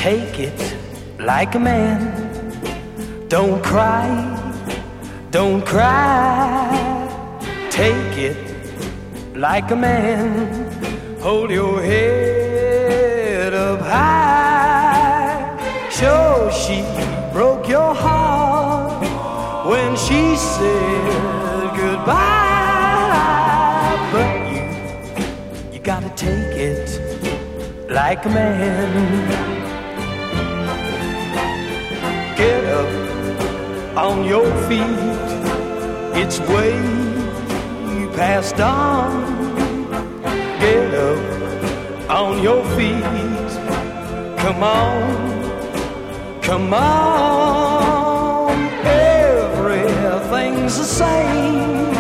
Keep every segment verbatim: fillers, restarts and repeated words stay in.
Take it like a man. Don't cry, don't cry. Take it like a man. Hold your head up high. Sure, she broke your heart when she said goodbye. But you, you gotta take it like a man. Get up on your feet. It's way past dawn. Get up on your feet. Come on, come on. Everything's the same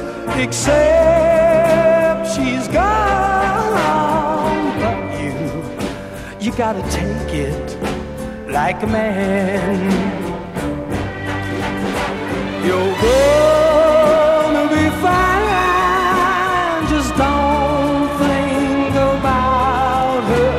except she's gone. But you, you gotta take it like a man. You're gonna be fine. Just don't think about her.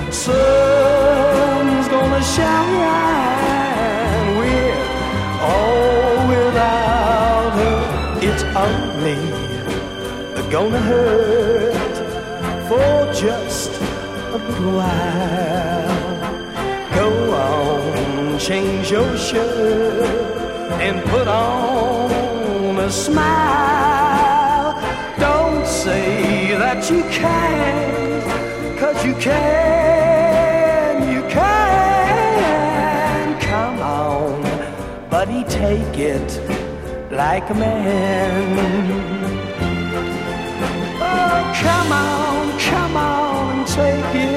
Sun's gonna shine with or without her. It's only gonna hurt for just a little while. Go on, change your shirt and put on a smile. Don't say that you can't, 'cause you can, you can. Come on, buddy, take it like a man. Oh, come on, come on and take it